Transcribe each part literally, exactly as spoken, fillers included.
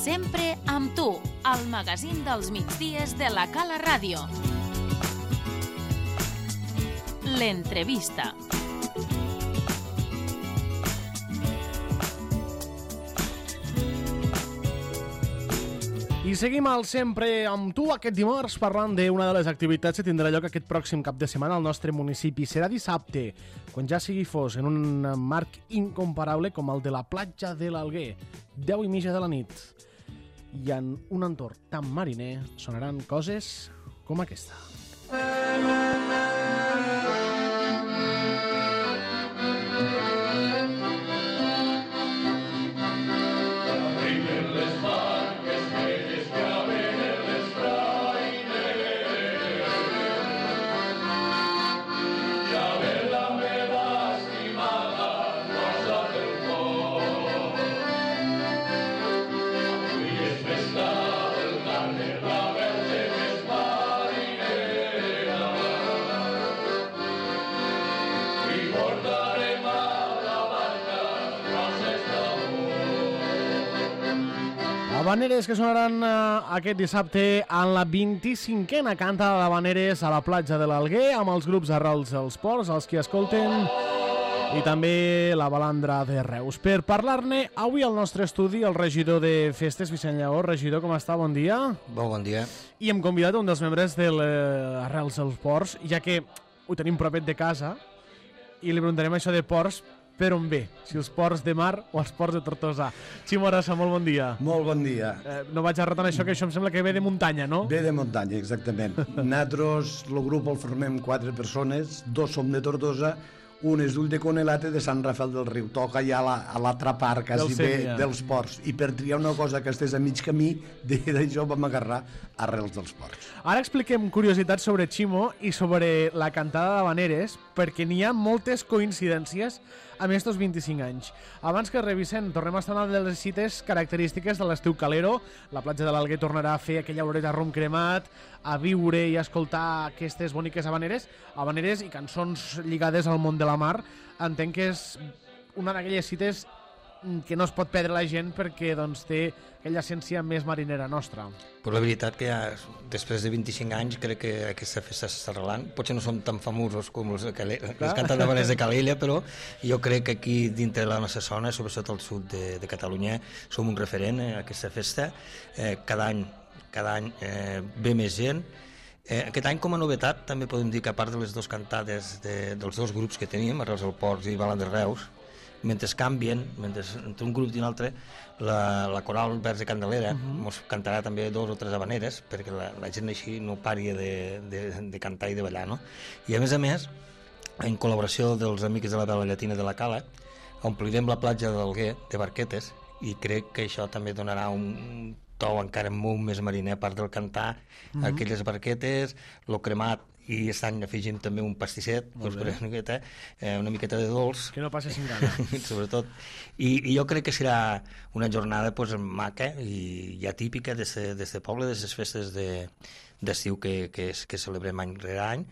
Sempre amb tu, al magazín dels migdies de la Cala Ràdio. L'entrevista. I seguim al Sempre amb tu aquest dimarts parlant d'una de les activitats que tindrà lloc aquest pròxim cap de setmana al nostre municipi. Serà dissabte, quan ja sigui fos, en un marc incomparable com el de la platja de l'Alguer. deu i mitja de la nit. I en un entorn tan mariner sonaran coses com aquesta. Habaneres que sonaran eh, aquest dissabte en la vint-i-cinquena canta d'Habaneres a la platja de l'Alguer amb els grups Arrels dels Ports, els que escolten, i també la Balandra de Reus. Per parlar-ne, avui al nostre estudi el regidor de Festes, Vicent Lleó. Regidor, com està? Bon dia. Bon, bon dia. I hem convidat un dels membres de l'Arrels dels Ports, ja que ho tenim propet de casa, i li preguntarem això de ports, per on ve? Si els ports de mar o els ports de Tortosa. Ximo Arassa, molt bon dia. Molt bon dia. Eh, no vaig arretant això, que això em sembla que ve de muntanya, no? Ve de muntanya, exactament. Nosaltres, el grup el formem quatre persones, dos som de Tortosa, un és d'Ull de Conelate de Sant Rafel del Riu, toca ja a l'altra part quasi bé dels ports, i per triar una cosa que estés a mig camí, d'això vam agarrar Arrels dels Ports. Ara expliquem curiositats sobre Ximo i sobre la cantada d'Habaneres, perquè n'hi ha moltes coincidències amb estos vint-i-cinc anys. Abans que revisen, tornem a estar una de les cites característiques de l'estiu calero. La platja de l'Alguer tornarà a fer aquella horeta rom cremat, a viure i a escoltar aquestes boniques habaneres, habaneres i cançons lligades al món de la mar. Entenc que és una d'aquelles cites que no es pot perdre la gent perquè doncs, té aquella essència més marinera nostra. Però la veritat que ja, després de vint-i-cinc anys crec que aquesta festa s'està arrelant. Potser no som tan famosos com els, els cantants d'habaneres de Calella, però jo crec que aquí dintre de la nostra zona, sobretot al sud de, de Catalunya, som un referent a aquesta festa. Eh, cada any, cada any eh, ve més gent. Eh, aquest any, com a novetat, també podem dir que a part de les dues cantades de, dels dos grups que teníem, Arrels dels Ports i Balandra de Reus, mentre canvien, mentre entre un grup i un altre, la, la coral Verds de Candelera uh-huh. mos cantarà també dos o tres habaneres perquè la, la gent així no pari de, de, de cantar i de ballar, no? I a més a més, en col·laboració dels amics de la Vela Llatina de la Cala, omplirem la platja de l'Alguer de barquetes i crec que això també donarà un to encara molt més mariner, a part del cantar uh-huh. aquelles barquetes, lo cremat, i aquest any afegim també un pastisset, doncs, una, miqueta, eh, una miqueta de dolç. Que no passi sin gana. Sobretot. I, I jo crec que serà una jornada pues, maca i ja típica d'aquest poble, d'aquestes festes de, d'estiu que, que, que celebrem any rere any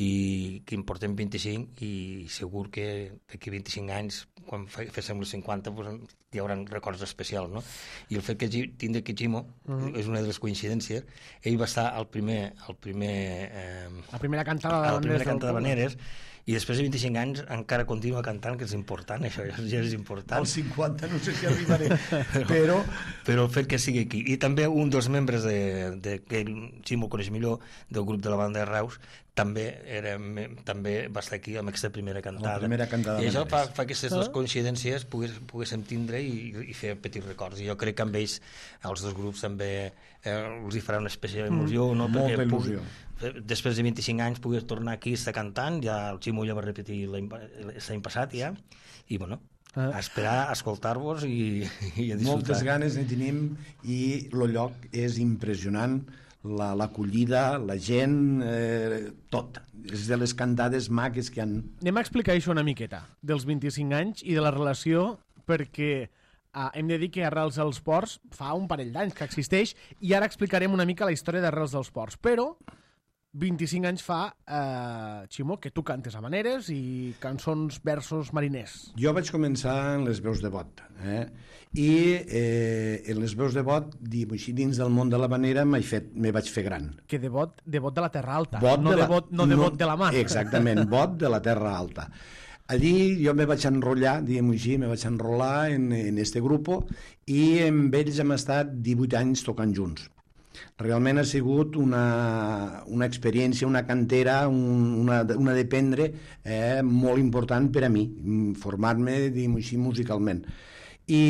i que en portem vint-i-cinc i segur que d'aquí vint-i-cinc anys, quan féssim les cinquanta, pues, hi haurà records especials, no? I el fet que tindre que Ximo uh-huh. és una de les coincidències. Ell va estar al primer... Al primer eh, la primera cantada d'Habaneres i després de vint-i-cinc anys encara continua cantant, que és important, això ja és important. Als cinquanta no sé si arribaré, però... Però el fet que sigui aquí. I també un dels membres de, de, que Ximo coneix millor, del grup de la Banda de Reus, també, era, també va estar aquí amb aquesta primera cantada. La primera cantada I això fa, fa que aquestes dues coincidències pogués, poguéssim tindre i, i fer petits records. I jo crec que amb ells, els dos grups també eh, els hi farà una espècie d'emoció. Mm, no? Molta il·lusió. Pugui, després de vint-i-cinc anys pogués tornar aquí i estar cantant, ja el Ximo ja va repetir l'any passat ja, i bueno, a esperar, a escoltar-vos i, i a disfrutar. Moltes ganes ne tenim i el lloc és impressionant, l'acollida, la, la gent, eh, tot. És de les cantades maques que han... Anem a explicar això una miqueta, dels vint-i-cinc anys i de la relació, perquè ah, hem de dir que Arrels dels Ports fa un parell d'anys que existeix i ara explicarem una mica la història d'Arrels dels Ports, però vint-i-cinc anys fa, eh, Ximo, que tu cantes habaneres i cançons, versos mariners. Jo vaig començar en les veus de bot, eh? I eh, en les veus de bot, així, dins del món de l'habanera, me vaig fer gran. Que de bot de, bot de la Terra Alta, bot no de, la, bot, no de no, bot de la mar. Exactament, bot de la Terra Alta. Allí jo me vaig enrotllar, diguem-ho així, me vaig enrolar en, en este grupo i amb ells hem estat divuit anys tocant junts. Realment ha sigut una, una experiència, una cantera, un, una, una dependre eh, molt important per a mi, formar-me, diguem-ho així, musicalment. I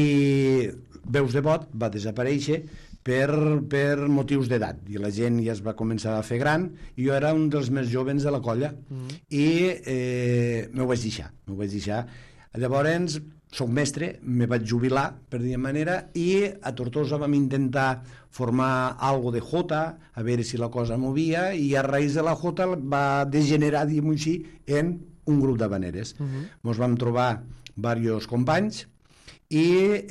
Veus de Bot va desaparèixer per, per motius d'edat, i la gent ja es va començar a fer gran, i jo era un dels més jovens de la colla, mm. i eh, m'ho vaig deixar, m'ho vaig deixar. Llavors, soc mestre, me vaig jubilar, per dir manera, i a Tortosa vam intentar formar algo de jota, a veure si la cosa movia, i a raïs de la jota va degenerar, diguem-ho així, en un grup d'habaneres. Uh-huh. Ens vam trobar diversos companys, i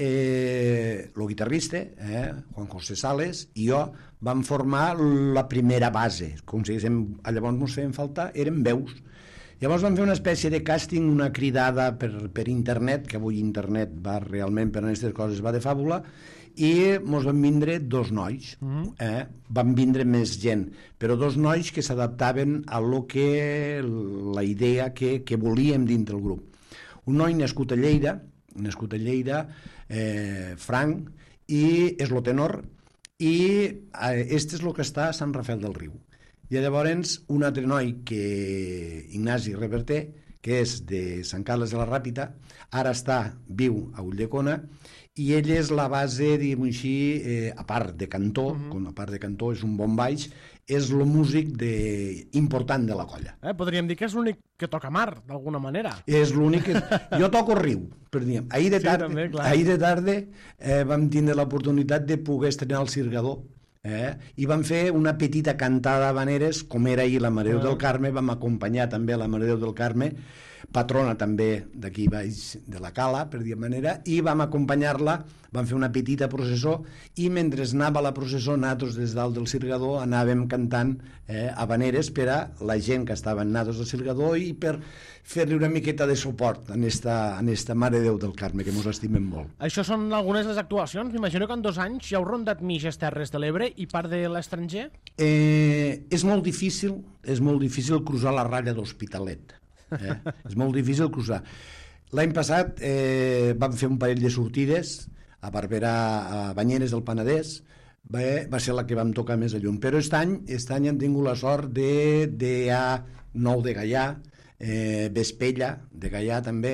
eh, el guitarrista, eh, Juan José Sales, i jo vam formar la primera base. Com si diguéssim, llavors ens feien falta, eren veus. Llavors vam fer una espècie de càsting, una cridada per, per internet, que avui internet va realment per aquestes coses, va de fàbula, i ens van vindre dos nois, mm. eh? van vindre més gent, però dos nois que s'adaptaven a lo que, la idea que, que volíem dintre el grup. Un noi nascut a Lleida, nascut a Lleida, eh, Frank, i és lo tenor, i eh, este és lo que està a Sant Rafel del Riu. I llavors un altre noi, que Ignasi Reverter, que és de Sant Carles de la Ràpita, ara està viu a Ulldecona, i ell és la base, diguem-ho així, eh, a part de cantó, uh-huh. com a part de cantó és un bon baix, és el músic de, important de la colla. Eh, podríem dir que és l'únic que toca mar, d'alguna manera. És l'únic que... Jo toco riu, per dir. Ahir de tarda, sí, també, clar. Ahir de tarda eh, vam tindre l'oportunitat de poder estrenar el Cirgador, Eh? i vam fer una petita cantada d'habaneres, com era ahir la Mare Déu del Carme, vam acompanyar també la Mare Déu del Carme, patrona també d'aquí baix de la Cala, per dir manera, i vam acompanyar-la, vam fer una petita processó, i mentre anava la processó, nosaltres des dalt del Cirgador anàvem cantant eh, habaneres per a la gent que estaven nosaltres al Cirgador i per fer-li una miqueta de suport en esta, en esta Mare Déu del Carme, que mos estimem molt. Això són algunes de les actuacions. M'imagino que en dos anys ja heu rondat mitges Terres de l'Ebre i part de l'estranger? Eh, és molt difícil, és molt difícil cruzar la ratlla d'Hospitalet. Eh? És molt difícil cruzar. L'any passat eh, vam fer un parell de sortides a Barberà, a Banyeres del Penedès, va, va ser la que vam tocar més a llum, però aquest any, aquest any hem tingut la sort de, de a Nou de Gaià, eh, Vespella de Gaià també,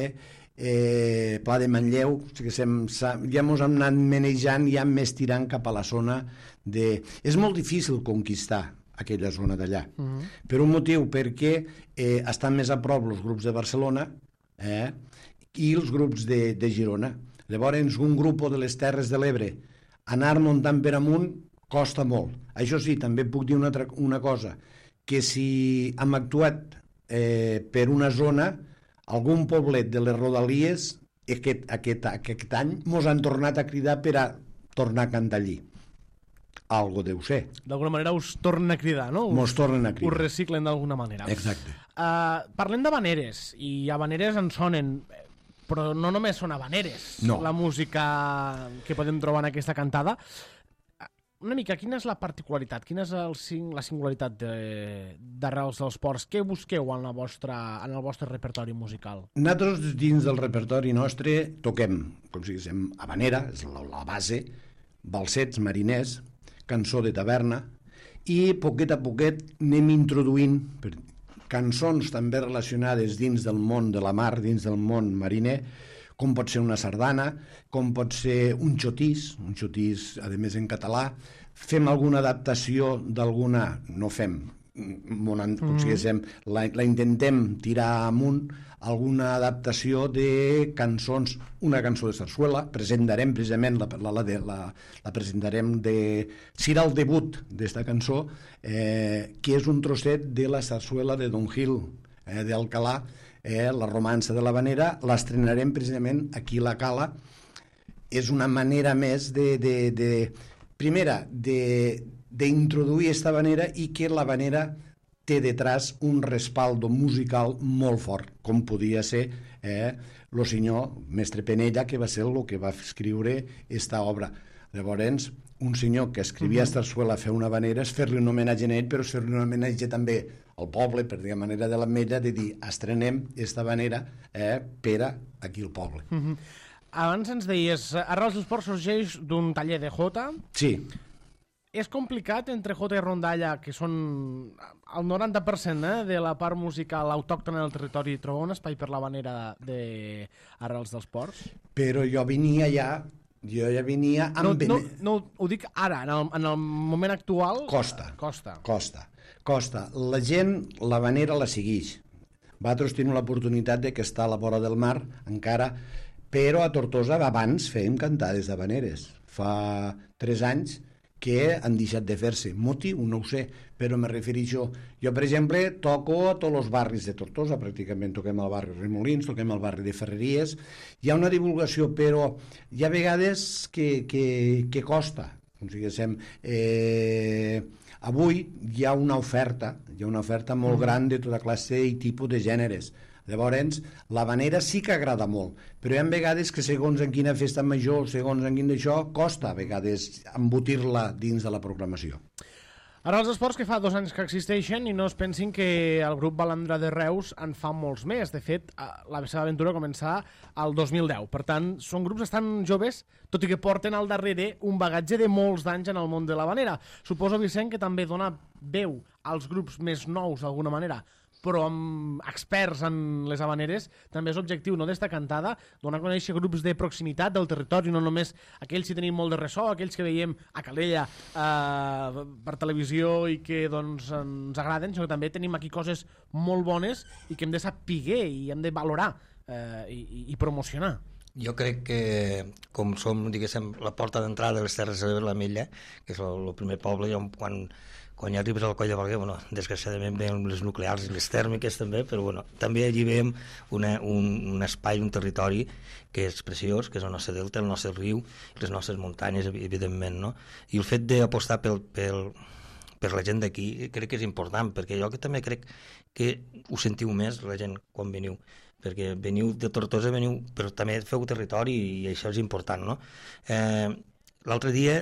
eh, Pla de Manlleu, o sigui, sem, ja ens hem anat manejant, ja més tirant cap a la zona de... És molt difícil conquistar aquella zona d'allà, uh-huh. per un motiu, perquè eh, estan més a prop els grups de Barcelona eh, i els grups de, de Girona. Llavors, un grup de les Terres de l'Ebre, anar muntant per amunt costa molt. Això sí, també puc dir una, altra, una cosa, que si hem actuat eh, per una zona, algun poblet de les Rodalies, aquest, aquest, aquest any, mos han tornat a cridar per a tornar a cantar allí. Algo deu ser. D'alguna manera us tornen a cridar, no? Mos tornen a cridar. Us reciclen d'alguna manera. Exacte. Uh, parlem d'habaneres, i habaneres en sonen, però no només són habaneres, no. La música que podem trobar en aquesta cantada. Una mica, quina és la particularitat, quina és el, la singularitat d'Arrels dels Ports? Què busqueu en, la vostra, en el vostre repertori musical? Nosaltres, dins del repertori nostre, toquem, com si diguéssim, habanera, és la, la base, balsets, mariners, cançó de taverna, i poquet a poquet anem introduint cançons també relacionades dins del món de la mar, dins del món mariner, com pot ser una sardana, com pot ser un xotís, un xotís, a més, en català. Fem alguna adaptació d'alguna... No fem, mm. diguéssim, la, la intentem tirar amunt, alguna adaptació de cançons, una cançó de sarsuela, presentarem precisament, la, la, la, la, la presentarem de... Serà el debut d'esta cançó, eh, que és un trosset de la sarsuela de Don Gil, eh, d'Alcalà, Eh, la romança de l'habanera, l'estrenarem precisament aquí a la Cala. És una manera més de, de, de primera, d'introduir aquesta habanera i que l'habanera té detrás un respaldo musical molt fort, com podia ser eh, el senyor Mestre Penella, que va ser el que va escriure esta obra. Llavors, un senyor que escrivia uh-huh. Sarsuela a fer una habanera és fer-li un homenatge a ell, però és fer-li un homenatge també al poble, per dir la manera de l'Ametlla, de dir, estrenem esta habanera eh, per a aquí al poble. Uh-huh. Abans ens deies, Arrels dels Ports sorgeix d'un taller de jota. Sí. És complicat entre jota i rondalla, que són el noranta per cent eh, de la part musical autòctona del territori, trobar un espai per l'habanera d'Arrels dels Ports? Però jo venia ja, jo ja venia... Amb... No, no, no, ho dic ara, en el, en el moment actual... Costa. Costa. Costa. Costa. La gent l'habanera la segueix. Vosaltres teniu l'oportunitat de que està a la vora del mar, encara, però a Tortosa abans fèiem cantades d'habaneres. Fa tres anys que han deixat de fer-se. Motiu, no ho sé, però me refereixo... Jo, per exemple, toco a tots els barris de Tortosa, pràcticament toquem al barri Remolins, toquem al barri de Ferreries. Hi ha una divulgació, però hi ha vegades que, que, que costa. O sigui, eh, avui hi ha una oferta, hi ha una oferta molt gran de tota classe i tipus de gèneres. Llavors, l'habanera sí que agrada molt, però hi ha vegades que segons en quina festa major, segons en quin d'això, costa a vegades embotir-la dins de la programació. Ara els esports que fa dos anys que existeixen i no es pensin que el grup Balandra de Reus en fa molts més. De fet, la seva aventura començà al dos mil deu. Per tant, són grups bastant joves, tot i que porten al darrere un bagatge de molts d'anys en el món de l'habanera. Suposo, Vicent, que també dona veu als grups més nous, d'alguna manera, però amb experts en les habaneres, també és objectiu, no, d'esta cantada, donar a conèixer grups de proximitat del territori, no només aquells que tenim molt de ressò, aquells que veiem a Calella eh, per televisió i que doncs, ens agraden, sinó que també tenim aquí coses molt bones i que hem de saber i hem de valorar eh, i, i promocionar. Jo crec que, com som, diguéssim, la porta d'entrada de les Terres de l'Ametlla, que és el, el primer poble, on, quan, quan ja arribes al Coll de Valguer, bueno, desgraciadament veiem les nuclears i les tèrmiques també, però bueno, també allí veiem una, un, un espai, un territori que és preciós, que és el nostre delta, el nostre riu, les nostres muntanyes, evidentment, no? I el fet d'apostar pel, pel, per la gent d'aquí crec que és important, perquè jo que també crec que ho sentiu més, la gent, quan veniu, perquè veniu de Tortosa, veniu, però també feu territori i això és important, no? Eh, L'altre dia,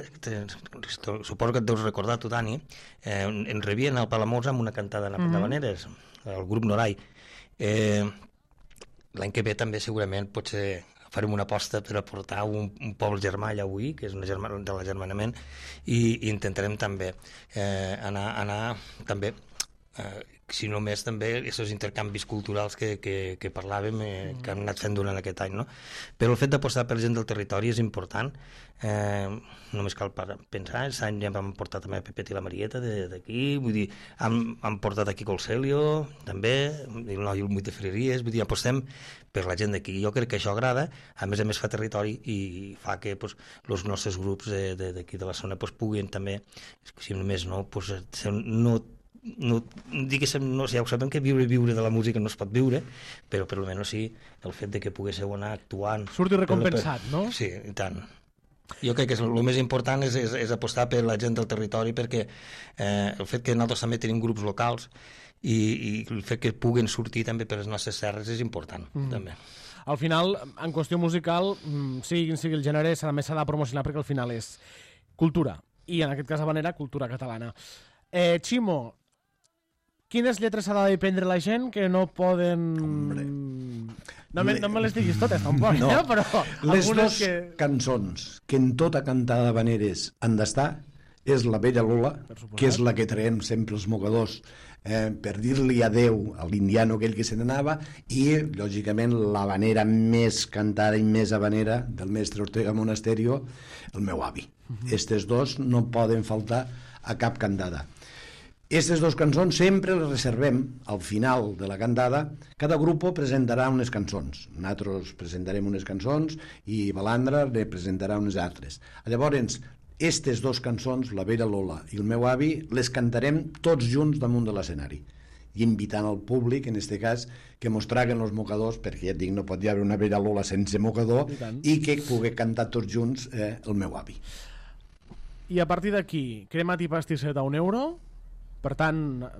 suposo que et deus recordar tu, Dani, eh, ens rebien al Palamós amb una cantada de habaneres, el grup Norai. Eh, L'any que ve també segurament potser farem una aposta per aportar un, un poble germà allà avui, que és una germa, de l'agermanament, i, i intentarem també eh, anar, anar també... Eh, si no més també aquests intercanvis culturals que, que, que parlàvem, eh, que hem anat fent durant aquest any, no? Però el fet d'apostar per gent del territori és important. Eh, només cal pensar, aquest any ja vam portar també a Pepet i la Marieta d'aquí, vull dir, hem, hem portat aquí Colcelio, també, el noi Muit de Ferreries, vull dir, apostem per la gent d'aquí. Jo crec que això agrada, a més a més fa territori i fa que pues, els nostres grups d'aquí de, de la zona pues, puguin també, si només no, pues, no no, diguéssim, no, ja ho sabem que viure viure de la música no es pot viure, però per almenys sí, el fet de que poguéssiu anar actuant... Surti recompensat, per... no? Sí, i tant. Jo crec que és, el més important és, és, és apostar per la gent del territori, perquè eh, el fet que nosaltres també tenim grups locals i, i el fet que puguen sortir també per les nostres terres és important, mm. també. Al final, en qüestió musical, sigui quin sigui el gènere, també s'ha de promocionar perquè al final és cultura, i en aquest cas habanera, cultura catalana. Eh, Ximo, quines lletres s'ha de prendre la gent que no poden... Hombre. No me, no me les diguis totes, tampoc, no. eh? Però les dues que... cançons que en tota cantada d'habaneres han d'estar és la Bella Lola, que és la que traiem sempre els mocadors eh, per dir-li adeu a l'indiano aquell que se n'anava, i, lògicament, l'habanera més cantada i més habanera del mestre Ortega Monasterio, el meu avi. Uh-huh. Estes dos no poden faltar a cap cantada. Aquestes dues cançons sempre les reservem al final de la cantada. Cada grup presentarà unes cançons. Nosaltres presentarem unes cançons i Balandra ne presentarà unes altres. Llavors, aquestes dues cançons, la Bella Lola i el meu avi, les cantarem tots junts damunt de l'escenari, i invitant al públic, en aquest cas, que mos traguen els mocadors, perquè ja et dic, no pot hi haver una Bella Lola sense mocador, i, i que pugui cantar tots junts eh, el meu avi. I a partir d'aquí, cremat i pastisset a un euro... Per tant,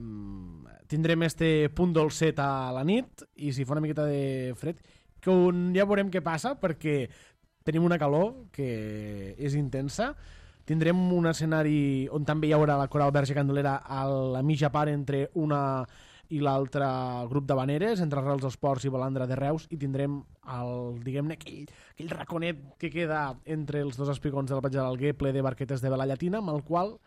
tindrem este punt dolcet a la nit i si fa una miqueta de fred, que un, ja veurem què passa, perquè tenim una calor que és intensa. Tindrem un escenari on també hi haurà la Coral Verge Candelera a la mitja part entre una i l'altre grup d'habaneres, entre Arrels dels Ports i Balandra de Reus, i tindrem el, diguem-ne, aquell, aquell raconet que queda entre els dos espigons de la platja de l'Alguer, ple de barquetes de vela llatina, amb el qual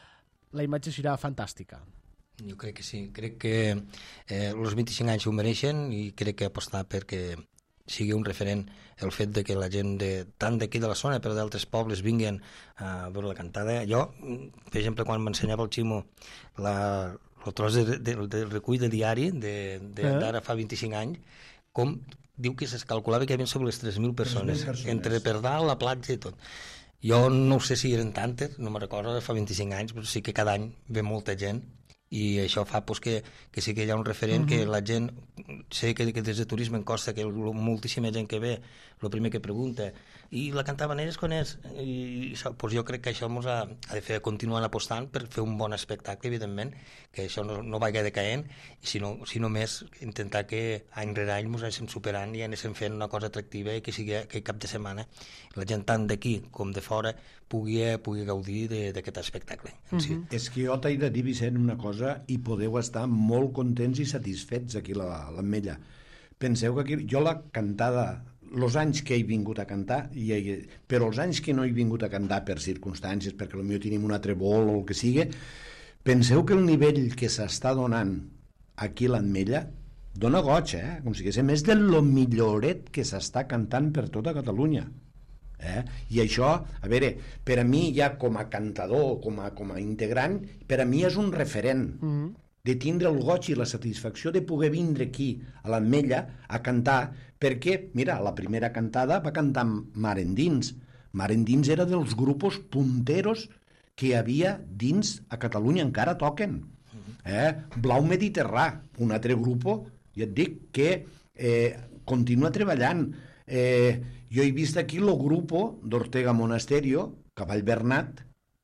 la imatge serà fantàstica. Jo crec que sí, crec que eh, els vint-i-cinc anys ho mereixen i crec que apostar perquè sigui un referent el fet de que la gent de, tant d'aquí de la zona però d'altres pobles vinguin a veure la cantada. Jo, per exemple, quan m'ensenyava el Ximo la, el tros de, de, del recull de diari de, de, eh? d'ara fa vint-i-cinc anys, com diu que es calculava que hi havia sobre les tres mil persones, persones, entre per dalt, la platja i tot. Jo no sé si eren tantes, no me recordo, fa vint-i-cinc anys, però sí que cada any ve molta gent i això fa pues, que, que sí que hi ha un referent, uh-huh. que la gent, sé que, que des de turisme en costa que moltíssima gent que ve, el primer que pregunta, i la cantada habaneres quan és? I, i pues jo crec que això ens ha, ha de fer continuar apostant per fer un bon espectacle, evidentment, que això no, no vagi decaent, i si no, si no més intentar que any rere any ens anéssim superant i anéssim fent una cosa atractiva i que sigui que cap de setmana la gent tant d'aquí com de fora pugui, pugui gaudir d'aquest espectacle. En si. Mm-hmm. És que jo t'he de dir, Vicent, una cosa, i podeu estar molt contents i satisfets aquí a l'Ametlla. Penseu que aquí, jo la cantada, els anys que he vingut a cantar, i, però els anys que no he vingut a cantar per circumstàncies, perquè potser tenim un altre vol o el que sigui, penseu que el nivell que s'està donant aquí a l'Ametlla dona goig, eh? Com si diguéssim, és de lo milloret que s'està cantant per tota Catalunya. Eh? I això, a veure, per a mi ja com a cantador, com a, com a integrant, per a mi és un referent mm-hmm. de tindre el goig i la satisfacció de poder vindre aquí a l'Ametlla a cantar, perquè, mira, la primera cantada va cantar Mar Endins. Mar Endins era dels grupos punteros que hi havia dins a Catalunya, encara toquen. Eh? Blau Mediterrà, un altre grupo, ja et dic, que eh, continua treballant. Eh, jo he vist aquí el grupo d'Ortega Monasterio, Cavall Bernat,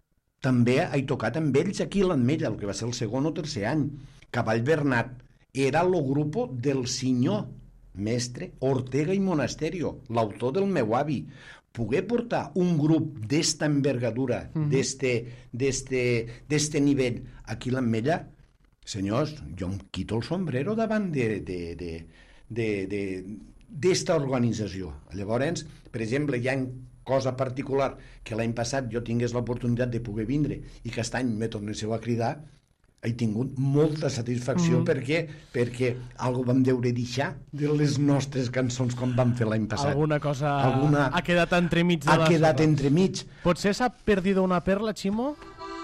també he tocat amb ells aquí a l'Ametlla, el que va ser el segon o tercer any. Cavall Bernat era el grupo del senyor mestre Ortega i Monasterio, l'autor del meu avi. Poder portar un grup d'esta envergadura, mm-hmm. d'este nivell aquí a l'Ametlla, senyors, jo em quito el sombrero davant de... de, de, de, de d'esta organització. Llavors, per exemple, hi ha cosa particular que l'any passat jo tingués l'oportunitat de poder vindre i que aquest any me tornéssiu a cridar, he tingut molta satisfacció mm. perquè, perquè algo vam deure deixar de les nostres cançons com vam fer l'any passat. Alguna cosa Alguna... ha quedat entremig de ha la quedat sopa. entremig. Potser s'ha perdut una perla, Ximo?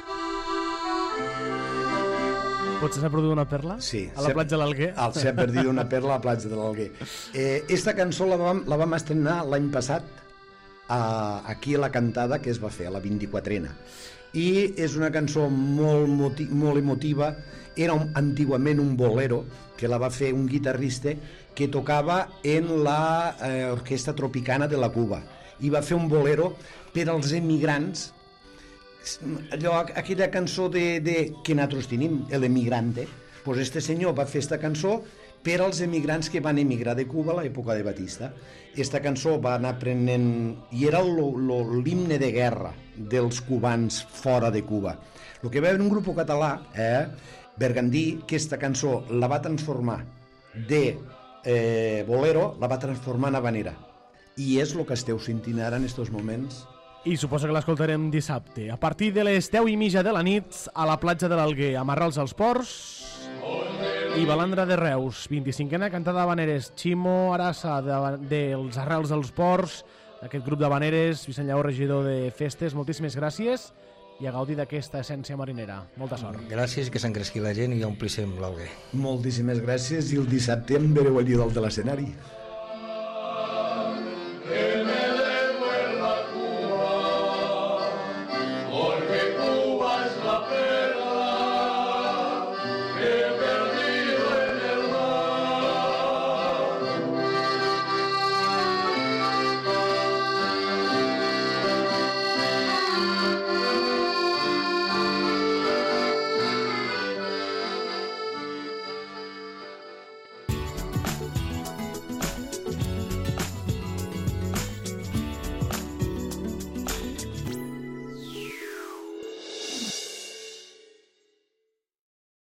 Potser s'ha perdut una perla? Sí. A la platja de l'Alguer? S'ha perdut una perla a la platja de l'Alguer. Eh, esta cançó la vam, la vam estrenar l'any passat a, aquí a la cantada que es va fer, a la vint-i-quatrena. I és una cançó molt, moti molt emotiva. Era un, antigament un bolero que la va fer un guitarrista que tocava en l'Orquestra eh, Tropicana de la Cuba. I va fer un bolero per als emigrants, allò, aquella cançó de, de, que nosaltres tenim, l'emigrante, pues este senyor va fer esta cançó per als emigrants que van emigrar de Cuba a l'època de Batista. Esta cançó va anar prenent... i era l'himne de guerra dels cubans fora de Cuba. El que va haver un grup català, eh, Bergandí, que esta cançó la va transformar de eh, bolero, la va transformar en habanera. I és el que esteu sentint ara en estos moments. I suposo que l'escoltarem dissabte, a partir de les deu i mitja de la nit, a la platja de l'Alguer, amb Arrels als Ports i Balandra de Reus. vint-i-cinquena cantada d'habaneres, Ximo Arassa, dels de, Arrels als Ports, aquest grup d'habaneres, Vicent Lleó, regidor de festes, moltíssimes gràcies i a gaudir d'aquesta essència marinera. Molta sort. Gràcies, que s'engresqui la gent i omplíssim l'Alguer. Moltíssimes gràcies i el dissabte em vereu allí dalt de l'escenari.